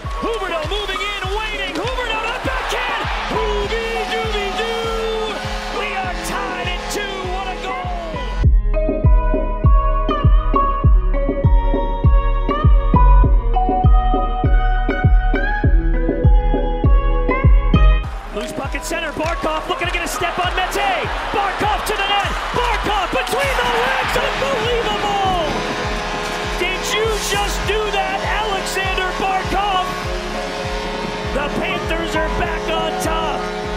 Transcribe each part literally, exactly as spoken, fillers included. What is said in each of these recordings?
Huberdeau moving in, waiting. Huberdeau to backhand. Hoobie dooby doo. We are tied at two. What a goal! Loose puck at center. Barkov looking to get a step on Mete. Barkov to the net. Barkov between the legs. Unbelievable! Did you just do that, Alexander Barkov? The Panthers are back on top.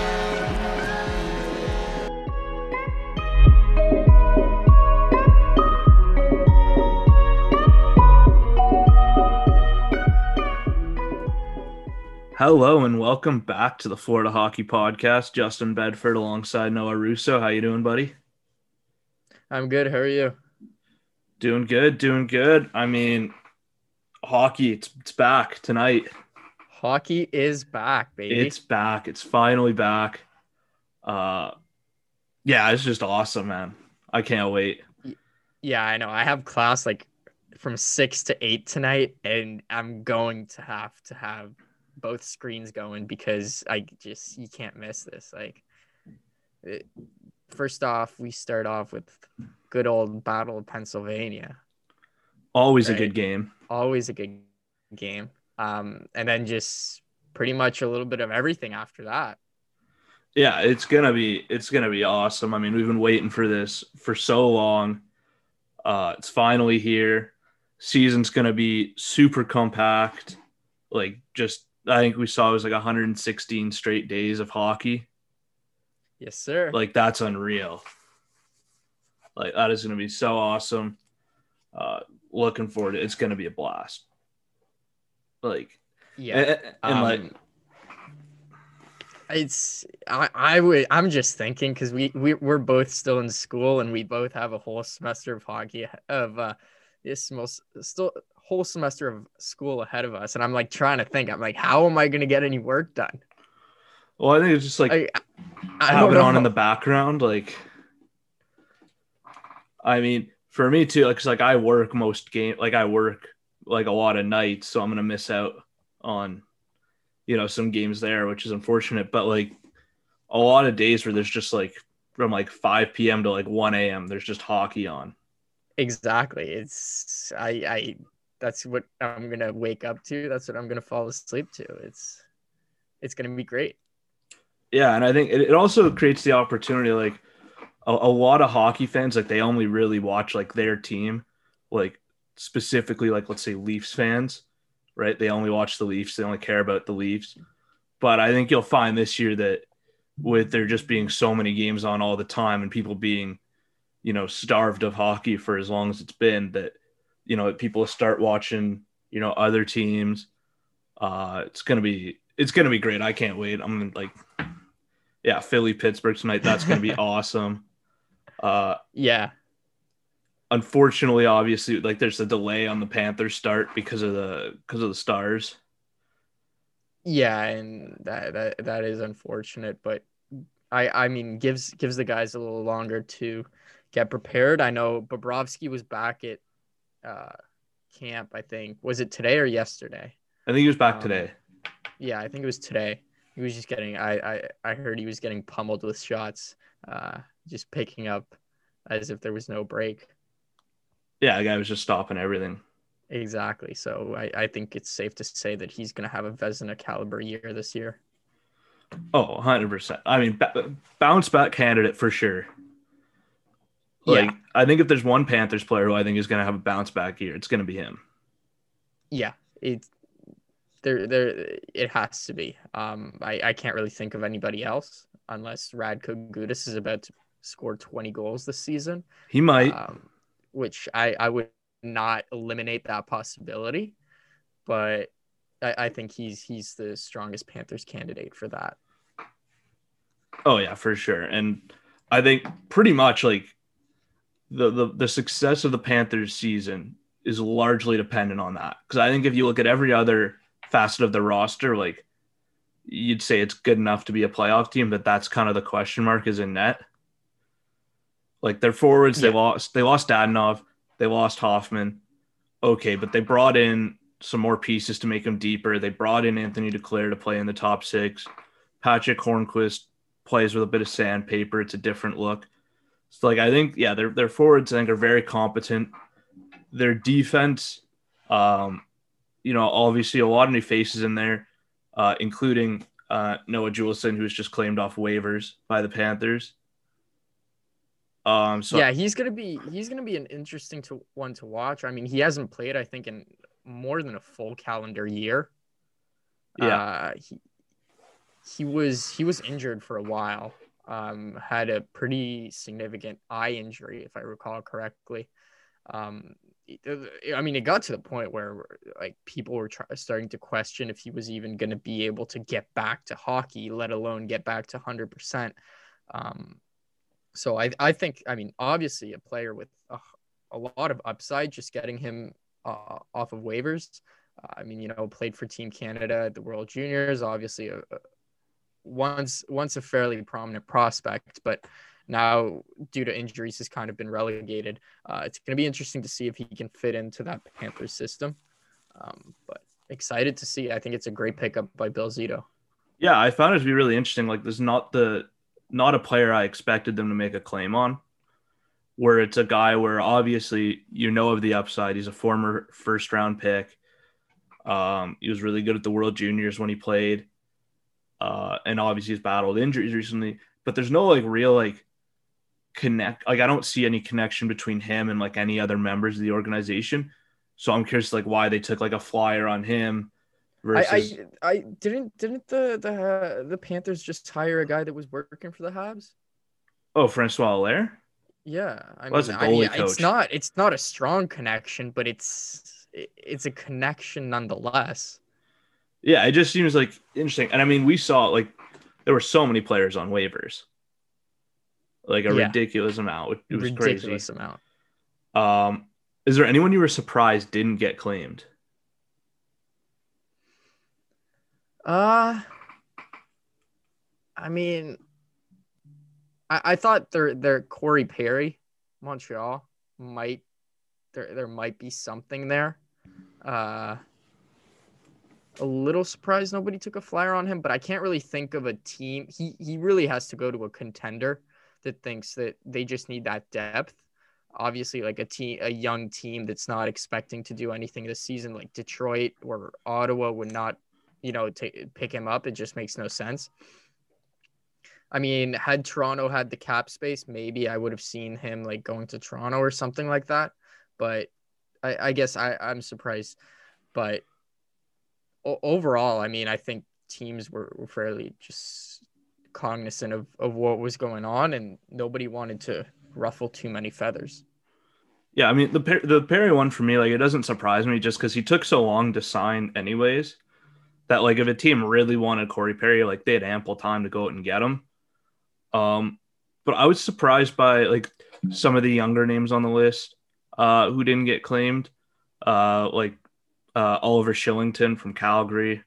Hello and welcome back to the Florida Hockey Podcast. Justin Bedford alongside Noah Russo. How you doing, buddy? I'm good. How are you? Doing good, doing good. I mean, hockey, it's, it's back tonight. Hockey is back, baby. It's back. It's finally back. Uh, yeah, it's just awesome, man. I can't wait. Yeah, I know. I have class like from six to eight tonight, and I'm going to have to have both screens going because I just, you can't miss this. Like, it, first off, we start off with good old Battle of Pennsylvania. Always right? a good game. Always a good game. Um, and then just pretty much a little bit of everything after that. Yeah, it's gonna be it's gonna be awesome. I mean, we've been waiting for this for so long. Uh, it's finally here. Season's gonna be super compact. Like, just I think we saw it was like one hundred sixteen straight days of hockey. Yes, sir. Like, that's unreal. Like, that is gonna be so awesome. Uh, looking forward to it. It's gonna be a blast. Like, yeah, and, and um, like. It's I, I would I'm just thinking because we, we we're both still in school and we both have a whole semester of hockey of uh this most still whole semester of school ahead of us, and I'm like trying to think I'm like, how am I gonna get any work done? Well, I think it's just like I, I have don't it on know. in the background. Like, I mean, for me too, like, 'cause like I work most game, like I work like a lot of nights, so I'm gonna miss out on, you know, some games there, which is unfortunate. But like a lot of days where there's just like from like five p.m. to like one a.m. there's just hockey on. Exactly. It's I I that's what I'm gonna wake up to. That's what I'm gonna fall asleep to. It's it's gonna be great. Yeah, and I think it, it also creates the opportunity, like a, a lot of hockey fans, like they only really watch like their team, like specifically like let's say Leafs fans, right? They only watch the Leafs. They only care about the Leafs. But I think you'll find this year that with there just being so many games on all the time and people being, you know, starved of hockey for as long as it's been, that, you know, people start watching, you know, other teams. Uh, it's going to be, it's going to be great. I can't wait. I'm like, yeah, Philly, Pittsburgh tonight. That's going to be awesome. Uh, Yeah. Unfortunately, obviously, like there's a delay on the Panthers start because of the because of the Stars. Yeah, and that that that is unfortunate, but I I mean gives gives the guys a little longer to get prepared. I know Bobrovsky was back at uh, camp. I think was it today or yesterday? I think he was back Um, today. Yeah, I think it was today. He was just getting. I I I heard he was getting pummeled with shots, uh, just picking up as if there was no break. Yeah, the guy was just stopping everything. Exactly. So I, I think it's safe to say that he's going to have a Vezina caliber year this year. Oh, one hundred percent. I mean, b- bounce back candidate for sure. Like, Yeah. I think if there's one Panthers player who I think is going to have a bounce back year, it's going to be him. Yeah. It there there it has to be. Um, I, I can't really think of anybody else unless Radko Gudas is about to score twenty goals this season. He might. Um, which I, I would not eliminate that possibility, but I, I think he's he's the strongest Panthers candidate for that. Oh yeah, for sure. And I think pretty much like the the, the success of the Panthers season is largely dependent on that. Because I think if you look at every other facet of the roster, like you'd say it's good enough to be a playoff team, but that's kind of the question mark is in net. Like their forwards, Yeah. they lost. They lost Dadonov. They lost Hoffman. Okay, but they brought in some more pieces to make him deeper. They brought in Anthony Duclair to play in the top six. Patrick Hornquist plays with a bit of sandpaper. It's a different look. So, like, I think, yeah, their their forwards, I think, are very competent. Their defense, um, you know, obviously a lot of new faces in there, uh, including uh, Noah Juleson, who was just claimed off waivers by the Panthers. Um, so yeah, he's gonna be he's gonna be an interesting to one to watch. I mean, he hasn't played, I think, in more than a full calendar year. Yeah, uh, he he was he was injured for a while. Um, had a pretty significant eye injury, if I recall correctly. Um, I mean, it got to the point where like people were try- starting to question if he was even going to be able to get back to hockey, let alone get back to one hundred percent. Um, so I, I think, I mean, obviously a player with a, a lot of upside, just getting him uh, off of waivers. Uh, I mean, you know, played for Team Canada at the World Juniors, obviously a, a, once, once a fairly prominent prospect, but now, due to injuries, has kind of been relegated. Uh, it's going to be interesting to see if he can fit into that Panthers system. Um, but excited to see. I think it's a great pickup by Bill Zito. Yeah, I found it to be really interesting. Like, there's not the not a player I expected them to make a claim on. Where it's a guy where obviously you know of the upside. He's a former first round pick. Um, he was really good at the World Juniors when he played, uh, and obviously he's battled injuries recently. But there's no like real like. connect like I don't see any connection between him and like any other members of the organization, so I'm curious like why they took like a flyer on him versus I I, I didn't didn't the the uh, the Panthers just hire a guy that was working for the Habs? oh Francois Allaire. Yeah, I Well, mean, that's a I mean, goalie coach. it's not it's not a strong connection, but it's it's a connection nonetheless. Yeah, it just seems like interesting, and I mean we saw like there were so many players on waivers. Like a Yeah. ridiculous amount. It was Ridiculous crazy. amount. Um, is there anyone you were surprised didn't get claimed? Uh, I mean, I, I thought their their Corey Perry, Montreal, might there there might be something there. Uh, a little surprised nobody took a flyer on him, but I can't really think of a team. He he really has to go to a contender that thinks that they just need that depth. Obviously, like a team, a young team that's not expecting to do anything this season, like Detroit or Ottawa, would not, you know, take pick him up. It just makes no sense. I mean, had Toronto had the cap space, maybe I would have seen him like going to Toronto or something like that. But I, I guess I, I'm surprised. But o- overall, I mean, I think teams were, were fairly just cognizant of, of what was going on, and nobody wanted to ruffle too many feathers. Yeah, I mean the the Perry one for me, like it doesn't surprise me just because he took so long to sign, anyways. That like if a team really wanted Corey Perry, like they had ample time to go out and get him. Um, but I was surprised by like some of the younger names on the list uh, who didn't get claimed, uh, like uh, Oliver Shillington from Calgary.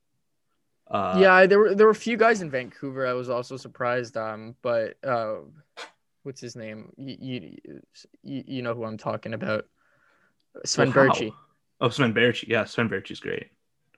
Uh, yeah, there were there were a few guys in Vancouver I was also surprised. Um, but uh, what's his name? You, you you know who I'm talking about? Sven well, Berchi. Oh, Sven Berchi. Yeah, Sven Berchi's great.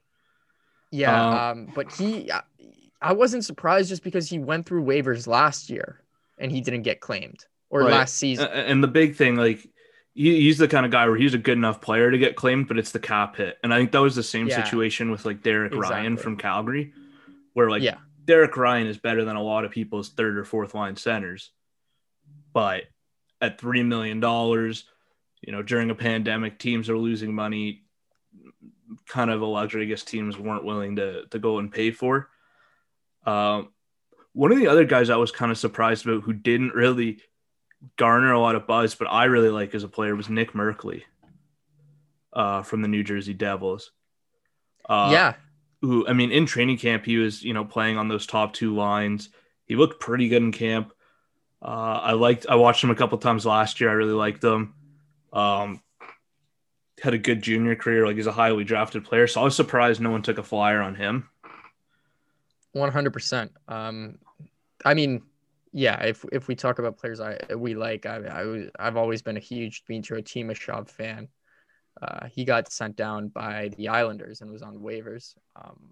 Yeah, um, um, but he, I wasn't surprised just because he went through waivers last year and he didn't get claimed, or right. last season. And the big thing, like, he, he's the kind of guy where he's a good enough player to get claimed, but it's the cap hit. And I think that was the same yeah. situation with like Derek exactly. Ryan from Calgary, where like yeah. Derek Ryan is better than a lot of people's third or fourth line centers, but at three million dollars, you know, during a pandemic, teams are losing money. Kind of a luxury, I guess teams weren't willing to to go and pay for. Um, one of the other guys I was kind of surprised about who didn't really garner a lot of buzz, but I really like as a player was Nick Merkley uh, from the New Jersey Devils. Uh, yeah. Who, I mean, in training camp, he was, you know, playing on those top two lines. He looked pretty good in camp. Uh, I liked, I watched him a couple times last year. I really liked him. Um, had a good junior career. Like he's a highly drafted player. So I was surprised no one took a flyer on him. one hundred percent. Um, I mean, yeah, if if we talk about players I we like, I, I I've always been a huge Dmytro Timashov fan. Uh, he got sent down by the Islanders and was on waivers. Um,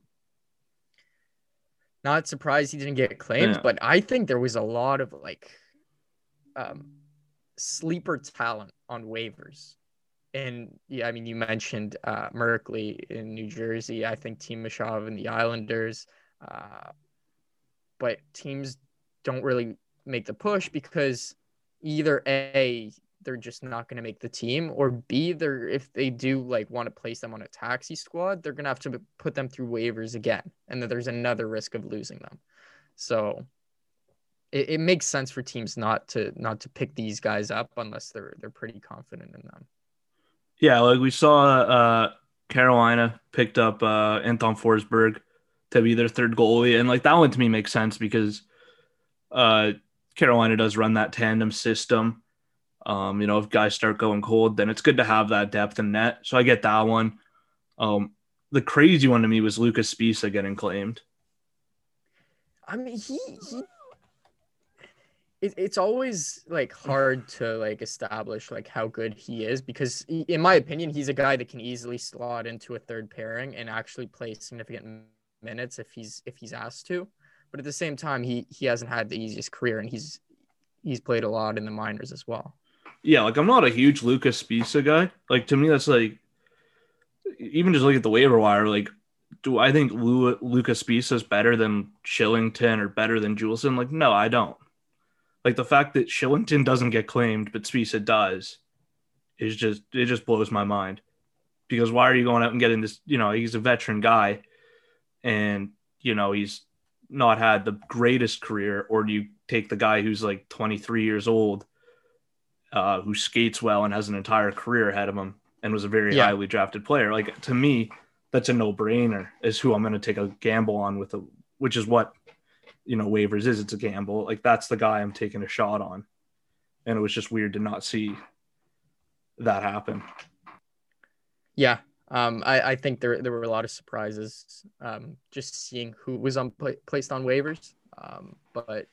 not surprised he didn't get claimed, Yeah. but I think there was a lot of like um, sleeper talent on waivers. And yeah, I mean, you mentioned uh, Merkley in New Jersey. I think Timashov in the Islanders. Uh, but teams don't really make the push because either A, they're just not going to make the team, or B, they're, if they do like want to place them on a taxi squad, they're going to have to put them through waivers again. And then there's another risk of losing them. So it, it makes sense for teams not to, not to pick these guys up unless they're, they're pretty confident in them. Yeah. Like we saw, uh, Carolina picked up, uh, Anton Forsberg to be their third goalie. And like that one to me makes sense because, uh, Carolina does run that tandem system. Um, you know, if guys start going cold, then it's good to have that depth in net. So I get that one. Um, the crazy one to me was Lucas Spisa getting claimed. I mean, he, he it, it's always like hard to like establish like how good he is because he, in my opinion, he's a guy that can easily slot into a third pairing and actually play significant minutes if he's, if he's asked to. But at the same time, he, he hasn't had the easiest career and he's, he's played a lot in the minors as well. Yeah, like I'm not a huge Lucas Spisa guy. Like to me, that's like even just look at the waiver wire. Like, do I think Lu- Lucas Spisa is better than Shillington or better than Juleson? Like, no, I don't. Like the fact that Shillington doesn't get claimed but Spisa does is just it just blows my mind. Because why are you going out and getting this? You know, he's a veteran guy, and you know he's not had the greatest career. Or do you take the guy who's like twenty-three years old? Uh, who skates well and has an entire career ahead of him and was a very Yeah. highly drafted player. Like to me, that's a no-brainer is who I'm going to take a gamble on with, a, which is what, you know, waivers is. It's a gamble. Like that's the guy I'm taking a shot on. And it was just weird to not see that happen. Yeah. Um, I, I think there, there were a lot of surprises um, just seeing who was on pla- placed on waivers. Um, but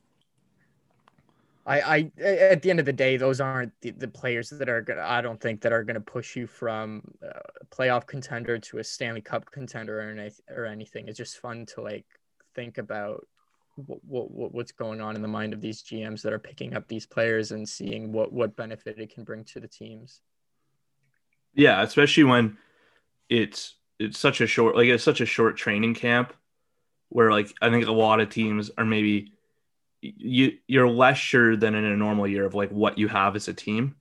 I, I, at the end of the day, those aren't the, the players that are going to, I don't think that are going to push you from a playoff contender to a Stanley Cup contender or, any, or anything. It's just fun to like think about what, what, what's going on in the mind of these G Ms that are picking up these players and seeing what, what benefit it can bring to the teams. Yeah. Especially when it's, it's such a short, like it's such a short training camp where like, I think a lot of teams are maybe, you you're less sure than in a normal year of like what you have as a team.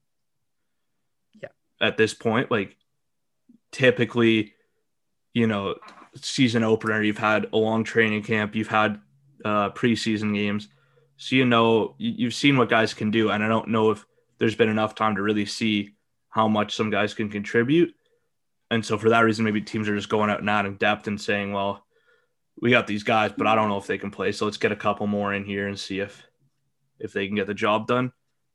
Yeah. At this point, like typically, you know, season opener, you've had a long training camp, you've had uh, preseason games, so you know you've seen what guys can do, and I don't know if there's been enough time to really see how much some guys can contribute, and so for that reason, maybe teams are just going out and adding depth and saying, well, we got these guys, but I don't know if they can play. So let's get a couple more in here and see if if they can get the job done.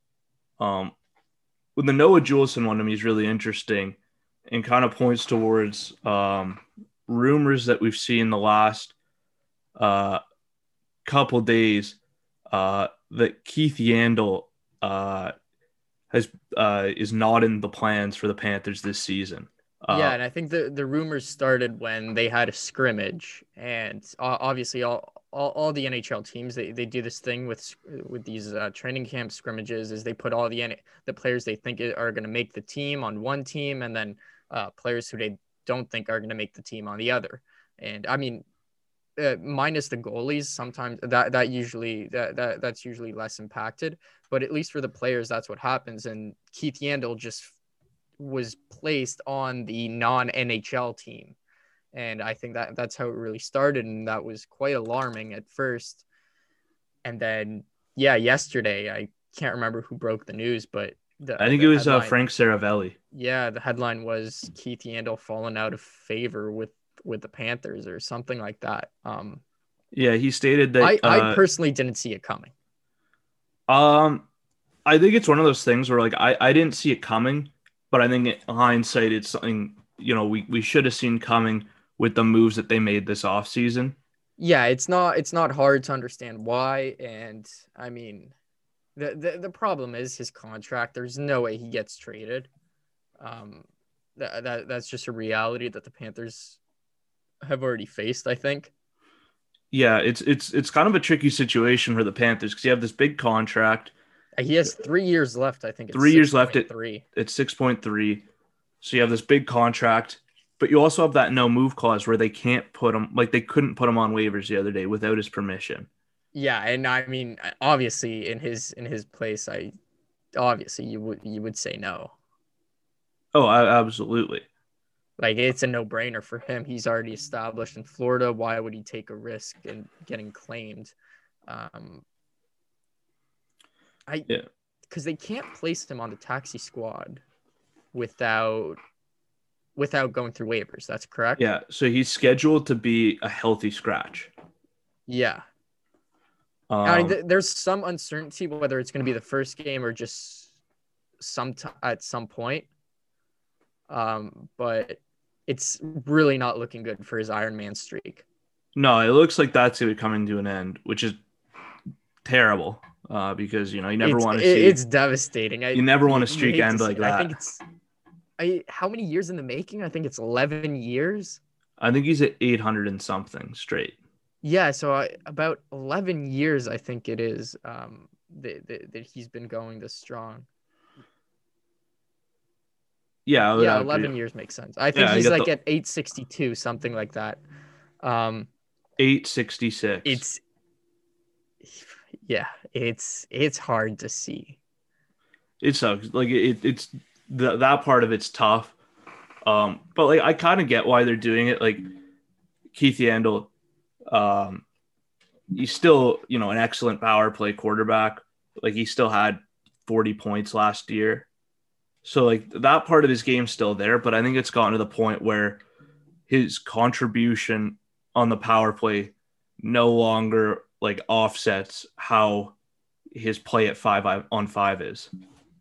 Um, with the Noah Juleson one to me is really interesting and kind of points towards um, rumors that we've seen the last uh, couple days uh, that Keith Yandel uh, has uh, is not in the plans for the Panthers this season. Uh, yeah, and I think the, the rumors started when they had a scrimmage, and uh, obviously all, all all the N H L teams they, they do this thing with with these uh, training camp scrimmages is they put all the the players they think are going to make the team on one team, and then uh, players who they don't think are going to make the team on the other. And I mean, uh, minus the goalies, sometimes that that usually that, that that's usually less impacted, but at least for the players, that's what happens. And Keith Yandel just was placed on the non-N H L team. And I think that that's how it really started. And that was quite alarming at first. And then, yeah, yesterday, I can't remember who broke the news, but the, I think the it was headline, uh, Frank Saravelli. Yeah, the headline was Keith Yandel fallen out of favor with, with the Panthers or something like that. Um, yeah, he stated that I, uh, I personally didn't see it coming. Um, I think it's one of those things where like I, I didn't see it coming. But I think in hindsight, it's something, you know, we, we should have seen coming with the moves that they made this offseason. Yeah, it's not it's not hard to understand why. And I mean, the, the, the problem is his contract. There's no way he gets traded. Um, that, that that's just a reality that the Panthers have already faced, I think. Yeah, it's it's it's kind of a tricky situation for the Panthers because you have this big contract. He has three years left. I think it's three years left at three. It's six point three. So you have this big contract, but you also have that no move clause where they can't put him, like they couldn't put him on waivers the other day without his permission. Yeah, and I mean, obviously, in his in his place, I obviously you would you would say no. Oh, I, absolutely. Like, it's a no-brainer for him. He's already established in Florida. Why would he take a risk in getting claimed? Um, I yeah, because they can't place him on the taxi squad without without going through waivers. That's correct. Yeah, so he's scheduled to be a healthy scratch. Yeah. Um, I mean, th- there's some uncertainty whether it's going to be the first game or just some t- at some point. Um, but it's really not looking good for his Iron Man streak. No, it looks like that's going to be coming to an end, which is terrible uh, because, you know, you never it's, want to it, see. It's devastating. I, you never want you, a streak end like it. that. I think it's I, how many years in the making? I think it's eleven years. I think he's at eight hundred and something straight. Yeah, so I, about eleven years, I think it is, um, that, that, that he's been going this strong. Yeah, yeah, eleven years makes sense. I think yeah, he's like the... at eight sixty-two, something like that. Um, eight sixty-six. It's yeah, it's it's hard to see. It sucks. Like it, it's the, that part of it's tough. Um, but like I kind of get why they're doing it. Like Keith Yandle, um, he's still, you know, an excellent power play quarterback. Like he still had forty points last year. So like that part of his game's still there, but I think it's gotten to the point where his contribution on the power play no longer like offsets how his play at five on five is.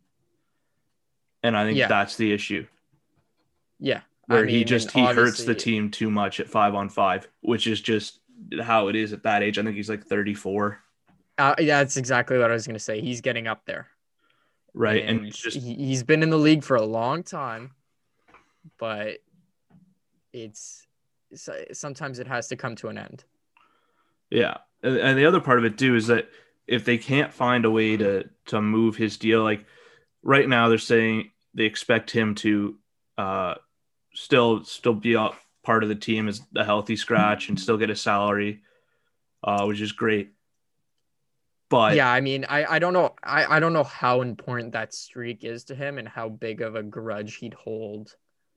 And I think yeah. that's the issue. Yeah. Where I mean, he just he hurts the team too much at five on five, which is just how it is at that age. I think he's like thirty-four. Uh, yeah, that's exactly what I was going to say. He's getting up there. Right. And, and he's just he, he's been in the league for a long time, but it's, it's sometimes it has to come to an end. Yeah. And, and the other part of it too is that if they can't find a way to to move his deal, like right now they're saying they expect him to uh, still still be a part of the team as a healthy scratch and still get a salary, uh, which is great. But yeah, I mean, I, I don't know. I, I don't know how important that streak is to him and how big of a grudge he'd hold.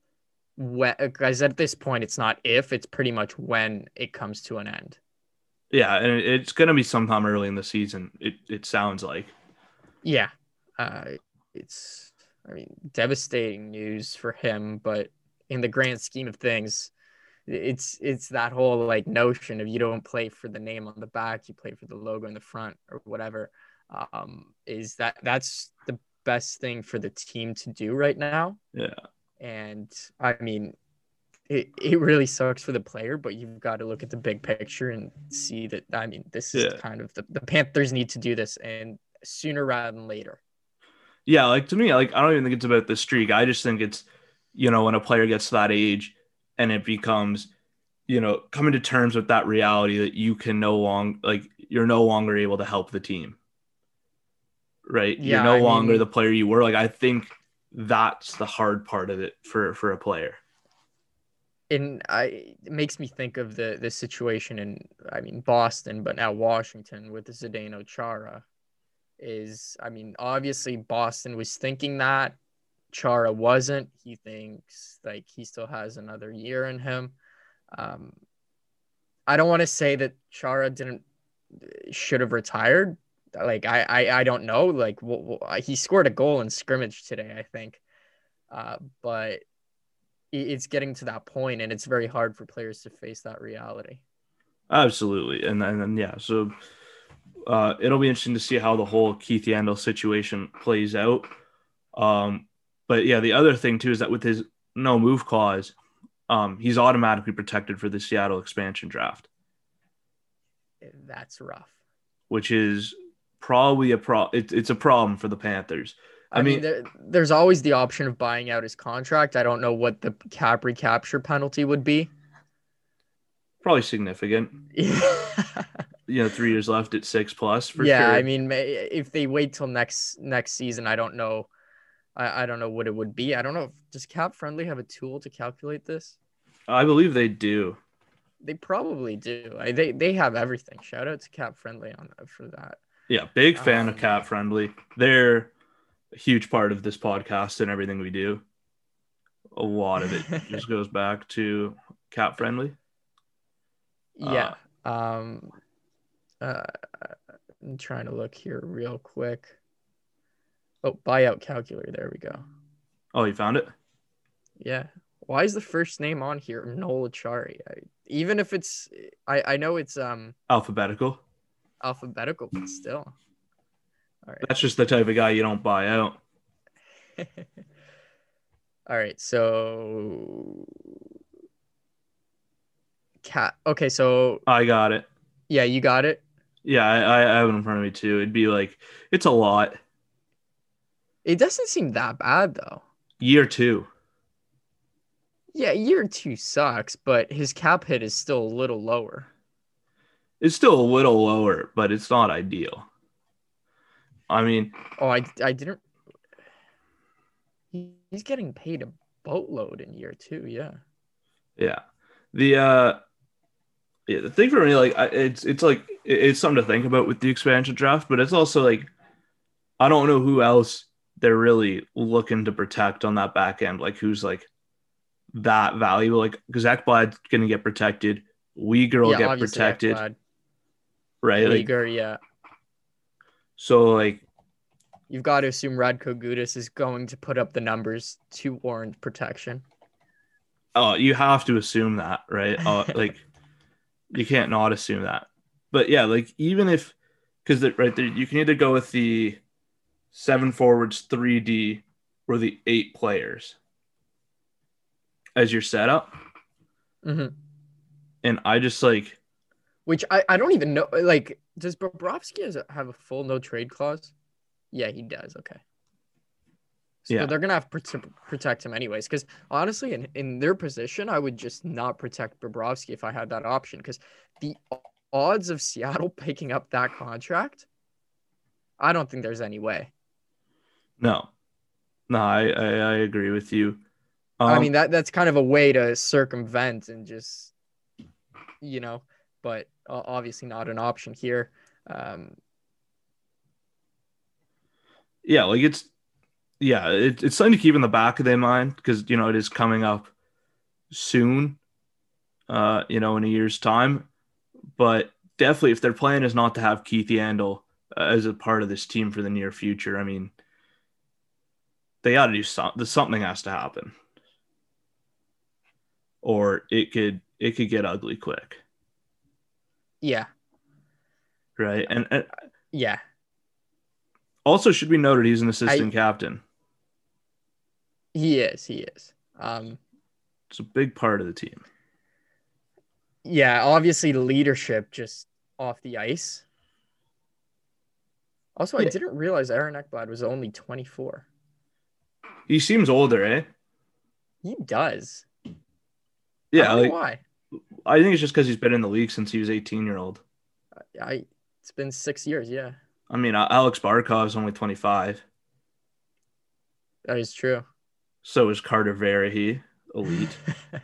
Because at this point, it's not if, it's pretty much when it comes to an end. Yeah, and it's going to be sometime early in the season, it, it sounds like. Yeah. Uh, it's, I mean, devastating news for him, but in the grand scheme of things, it's it's that whole like notion of you don't play for the name on the back, you play for the logo in the front or whatever. Um, is that that's the best thing for the team to do right now. Yeah. And I mean, it, it really sucks for the player, but you've got to look at the big picture and see that, I mean, this is yeah. kind of the, the Panthers need to do this and sooner rather than later. Yeah. Like to me, like, I don't even think it's about the streak. I just think it's, you know, when a player gets to that age and it becomes, you know, coming to terms with that reality that you can no longer, like, you're no longer able to help the team. Right. Yeah, you're no I longer mean, the player you were. Like, I think that's the hard part of it for, for a player. And I, it makes me think of the, the situation in, I mean, Boston, but now Washington with Zdeno Chara is, I mean, obviously Boston was thinking that. Chara wasn't. He thinks like he still has another year in him. Um, I don't want to say that Chara didn't should have retired. Like I, I, I don't know. Like w- w- he scored a goal in scrimmage today, I think. Uh, but it's getting to that point, and it's very hard for players to face that reality. Absolutely, and and, and yeah, so uh, it'll be interesting to see how the whole Keith Yandle situation plays out. Um, But yeah, the other thing too is that with his no move clause, um, he's automatically protected for the Seattle expansion draft. That's rough. Which is probably a pro. It, it's a problem for the Panthers. I, I mean, mean there, there's always the option of buying out his contract. I don't know what the cap recapture penalty would be. Probably significant. Yeah. You know, three years left at six plus for yeah, sure. I mean, if they wait till next next season, I don't know. I, I don't know what it would be. I don't know. If, does Cap Friendly have a tool to calculate this? I believe they do. They probably do. I, they they have everything. Shout out to Cap Friendly on for that. Yeah, big fan um, of Cap Friendly. They're a huge part of this podcast and everything we do. A lot of it just goes back to Cap Friendly. Yeah. Uh, um. Uh, I'm trying to look here real quick. Oh, buyout calculator. There we go. Oh, you found it? Yeah. Why is the first name on here Noel Achari? I, even if it's, I, I know it's um alphabetical. Alphabetical, but still. All right. That's just the type of guy you don't buy out. All right, so cat. Okay, so I got it. Yeah, you got it. Yeah, I, I have it in front of me too. It'd be like it's a lot. It doesn't seem that bad though. Year two. Yeah, year two sucks, but his cap hit is still a little lower. It's still a little lower, but it's not ideal. I mean, oh, I, I didn't. He's getting paid a boatload in year two. Yeah. Yeah. The uh, yeah, the thing for me, like, it's it's like it's something to think about with the expansion draft, but it's also like I don't know who else they're really looking to protect on that back end. Like, who's like that valuable? Like, because Ekblad's gonna get protected. Uyghur will yeah, get protected. Ekblad. Right? Uyghur, like, yeah. So, like, you've got to assume Radko Gudas is going to put up the numbers to warrant protection. Oh, you have to assume that, right? Uh, like, you can't not assume that. But yeah, like, even if, because right there, you can either go with the seven forwards, three D, or the eight players as your setup. Mm-hmm. And I just like, which I, I don't even know. Like, does Bobrovsky have a full no trade clause? Yeah, he does. Okay. So yeah. They're going to have to protect him anyways. Because honestly, in, in their position, I would just not protect Bobrovsky if I had that option. Because the odds of Seattle picking up that contract, I don't think there's any way. No. No, I, I, I agree with you. Um, I mean, that that's kind of a way to circumvent and just, you know, but obviously not an option here. Um, yeah, like it's, yeah, it, it's something to keep in the back of their mind because, you know, it is coming up soon, uh, you know, in a year's time. But definitely if their plan is not to have Keith Yandle uh, as a part of this team for the near future, I mean, they got to do something. Something has to happen. Or it could it could get ugly quick. Yeah. Right. And, and yeah. Also should be noted he's an assistant I, captain. He is. He is. Um, it's a big part of the team. Yeah, obviously leadership just off the ice. Also, yeah. I didn't realize Aaron Ekblad was only twenty-four. He seems older, eh? He does. Yeah, I don't like, know why. I think it's just because he's been in the league since he was eighteen year old. I it's been six years, yeah. I mean, Alex Barkov is only twenty-five. That is true. So is Carter Verhey, elite.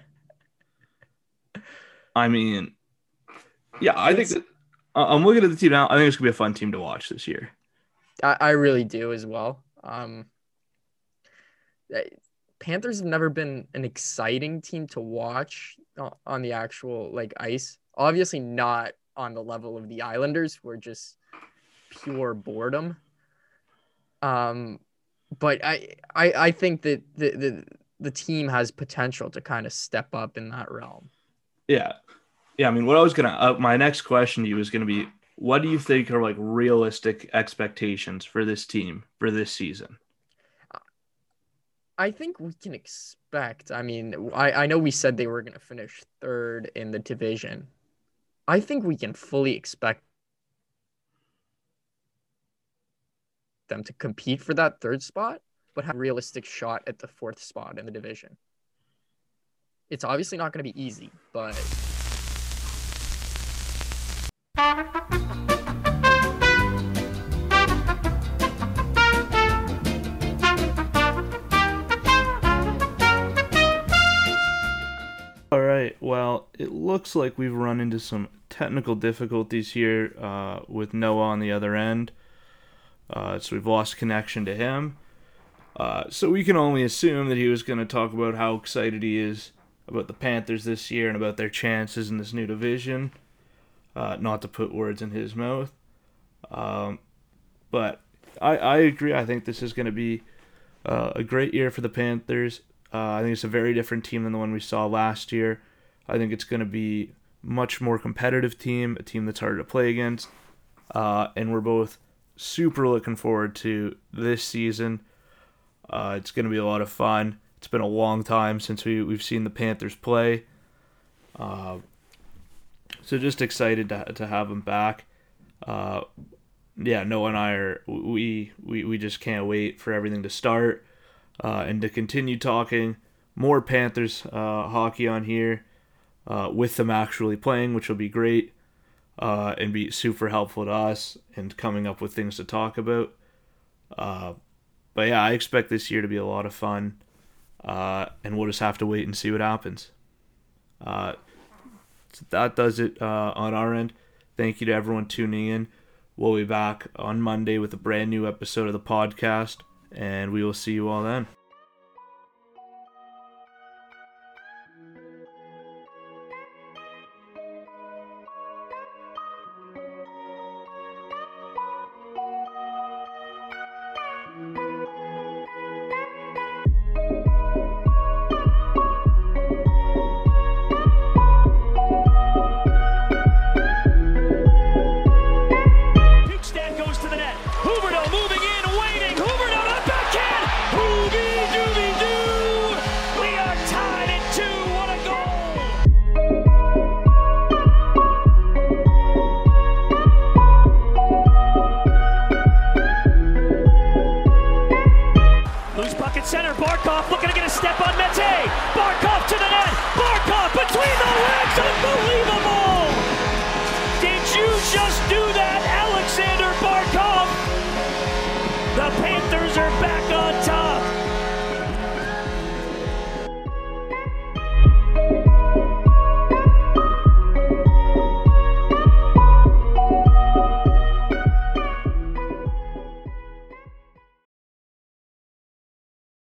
I mean, yeah, I it's, think that I'm looking at the team now. I think it's gonna be a fun team to watch this year. I, I really do as well. Um, Panthers have never been an exciting team to watch on the actual like ice. Obviously not on the level of the Islanders. We're just pure boredom. Um, but I, I, I think that the, the, the team has potential to kind of step up in that realm. Yeah. Yeah. I mean, what I was going to, uh, my next question to you is going to be, what do you think are like realistic expectations for this team for this season? I think we can expect, I mean, I, I know we said they were going to finish third in the division. I think we can fully expect them to compete for that third spot, but have a realistic shot at the fourth spot in the division. It's obviously not going to be easy, but... All right, well, it looks like we've run into some technical difficulties here uh, with Noah on the other end. Uh, so we've lost connection to him. Uh, so we can only assume that he was going to talk about how excited he is about the Panthers this year and about their chances in this new division. Uh, not to put words in his mouth. Um, but I, I agree. I think this is going to be uh, a great year for the Panthers. Uh, I think it's a very different team than the one we saw last year. I think it's going to be much more competitive team, a team that's harder to play against. Uh, and we're both super looking forward to this season. Uh, it's going to be a lot of fun. It's been a long time since we, we've seen the Panthers play. Uh, so just excited to to have them back. Uh, yeah, Noah and I are, we, we, we just can't wait for everything to start. Uh, and to continue talking more Panthers uh, hockey on here uh, with them actually playing, which will be great uh, and be super helpful to us and coming up with things to talk about. Uh, but yeah, I expect this year to be a lot of fun, uh, and we'll just have to wait and see what happens. Uh, so that does it uh, on our end. Thank you to everyone tuning in. We'll be back on Monday with a brand new episode of the podcast. And we will see you all then. Center, Barkov looking to get a step on Mete. Barkov to the net. Barkov between the legs. Unbelievable. Did you just do that, Alexander Barkov? The Panthers are back on top.